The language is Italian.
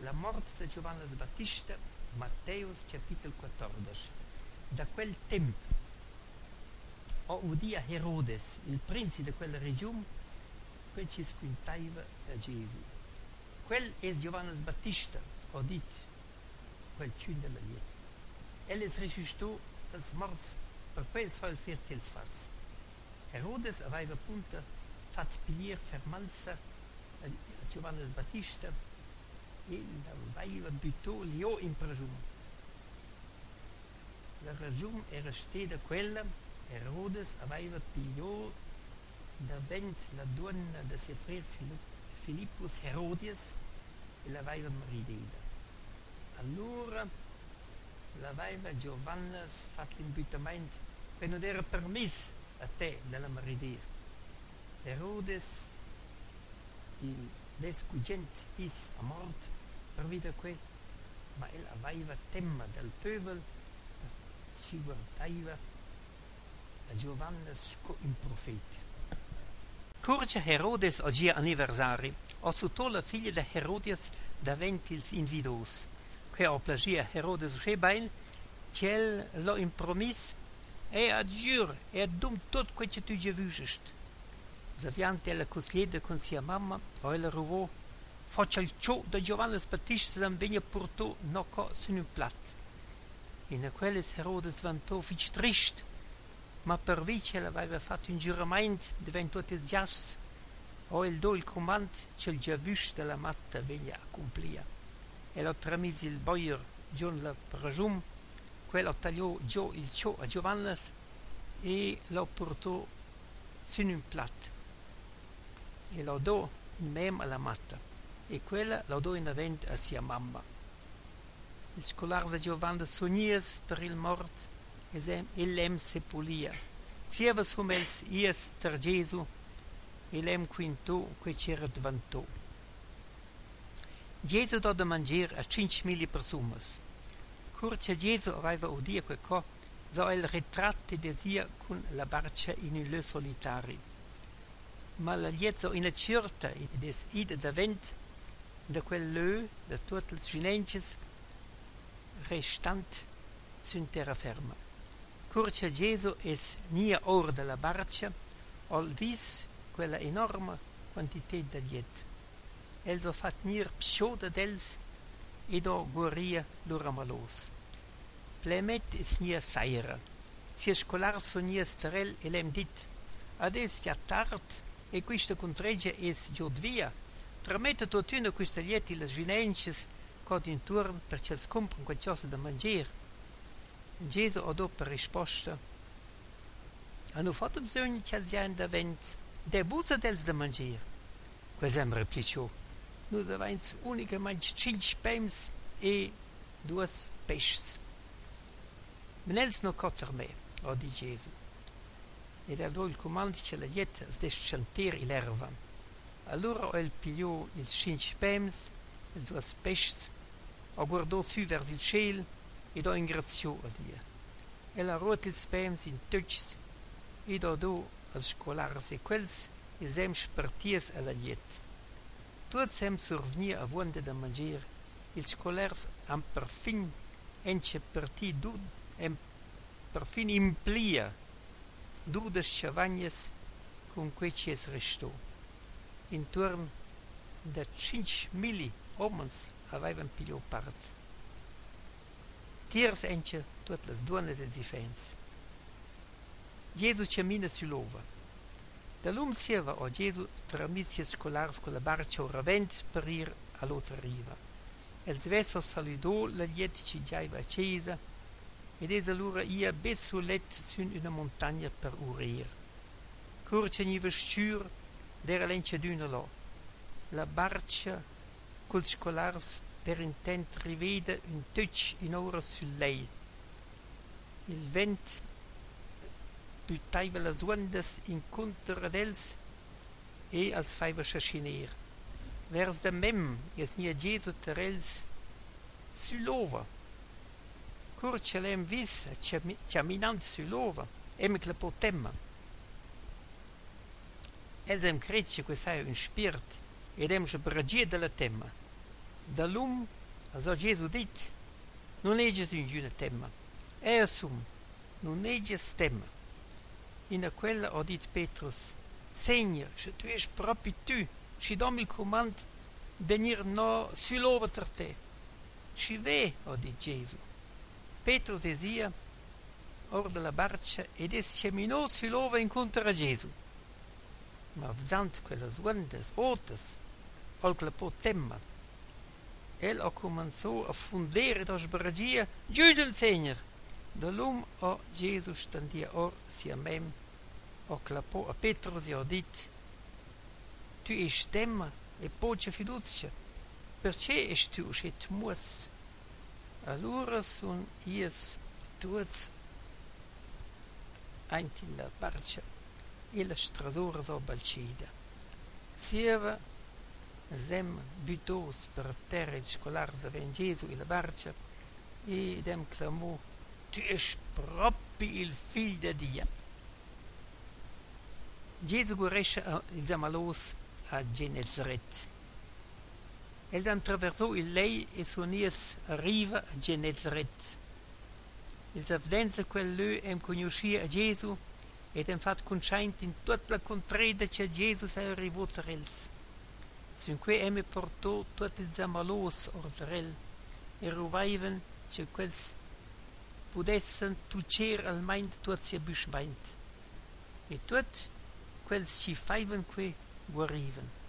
la morte di Giovanni Battista, Matteo capitolo 14. Da quel tempo, o udia Herodes, il principe di quella regione, quel ci squintaiva a Gesù. Quel è Giovanni Battista, ho detto, quel ciù della lieta. Egli è risuscitato dal morti, per quel sol firti il sfazzo. Herodes aveva appunto fatto pigliare fermanza a Giovanni Battista e l'aveva buttato lì in prigione. La ragione era stata quella: Herodes aveva pigliato davanti la donna di suo fratello Filippus Herodias e l'aveva maritata. Allora l'aveva Giovanni fatto l'imbutamento che non era permesso a te della maritare. Herodes, il descugente, is a morte per vita qui, ma egli aveva tema del popolo, ci guardava a Giovanni come un profeta. Curce Herodes oggi anniversari, ho sotto la figlia di Herodias davanti ils invidos, che ho plagia Herodes Shebail, che l'ho impromis, e adjur, e adum tot quel che tu già vusest. Zaviante la cosliede con sia mamma, o el ruvò, faccia il ciò da Giovanni Battista sam vegna portò no co su un plat. In quelles Herodes vantò fitch trist, ma per vice l'aveva fatto un giuramento diventò il gias, o il do il comand che il già vus della matta vegna a complia. E lo tramisi il boier John la prajum, quello tagliò giù il ciò a Giovanni e lo portò su un plat. E lo do in mem alla matta, e quella lo do in avent a sia mamma. Il scolare di Giovanni sognies per il mort, e l'em sepolia. Zieva sumels ies ter Gesù, e l'em quinto que c'era davantò. Gesù do da mangiare a 5.000 persone. Curce Gesù aveva udito quel co, so il ritratto di sia con la barca in un lieu solitari. Ma la liezzo in la certa ed es ida davant da quel lieu, da tutte le svinences, restant sun terraferma. Curce Gesù es nia or della barca, ol vis quella enorme quantità di liet. Els ho fat nir pschoda dels ed ho guaria lor amalos. Plemet es nia saira. Sia scolar so nia starel e l'em dit. Ades ja tard e questa contregia es giod via. Tramette totuna questa lieti le svinences cod intorno perché els compran qualcosa da mangiare. Gesù ha dopo per risposta: hanno fatto bisogno che els jain davant de busa dels da mangiare. Quasem replicò: noi avens unicamente 5 pems e 2 pesci. Menels no cotter me, ha di Gesù. Ed allora il comando che la dieta es descentare l'erva. Allora il pigliò il 5 pems, il 2 pesci, ha guardò su verso il cielo ed ha ingraziò a Dio. E la ruota il pems in tucs ed ha do als scolars e quels ils hem sparties alla dieta. Tutti sem survenir a vonda da mangiare. Els scolars han perfin ence parti hem perfin implia dudes chavagnes con quei ci es restò. Intorno da 5.000 homens avevano pigliò parte. Tiers ence tutte le donne e difens. Gesù cammina sull'ova. Dall'um sieva a Gesù tramisi scolars con la barca ravent per ir all'altra riva. El svesso saludò la liet ci giaiva accesa ed es allora ia bessulet su una montagna per urir. Curce niva scur d'era l'ence d'una là. La barca col scolars per intent riveda un touch in ora sul lei. Il vent buttaiva las ondas incontra d'els e als faiva sciasciner. Vers de mem es nia Gesù terels sull'ova. Curce l'em vis camminant sull'ova, em che la potemma. Els em crece que sai un spirit ed em se bragia della temma. Da l'um, also Gesù dit, non eges un giuna temma. Sum, non eges temma. In quella ho dit Petrus, Signor, se tu es proprio tu, ci dom il comand venir no sull'over te. Ci ve, ho dit Gesù. Petrus esia or della barca ed es ceminò sull'over incontra Gesù. Ma vdant quelles ondas otas, al clapò temma, el ha cominciò a fundere da sbragia giù del Signor. Da l'um a Gesù standia or sia mem, a clapò a Petrus e ha dit, tu es temma e poce fiducia, perché es tu et mus? Allora sun ies tuts eint in la barca e la stradora so balcida. Sieva sem butos per terra il scolar daven Gesù e la barca e dem clamò, tu es proprio il figlio di Dio. Gesù guarisce il zamalos a Genezaret. El attraversò il lei e sonies arriva a Genezaret. Il savdenza quel lö conoscia a Gesù ed fat conscient in tutta la contreda che Gesù sei arrivato a els. Sinque portò tutti i zamalos orderel e rovaiven che quels pudessen tucer almein tutti buschmeint. E tut quels ci faiven que guariven.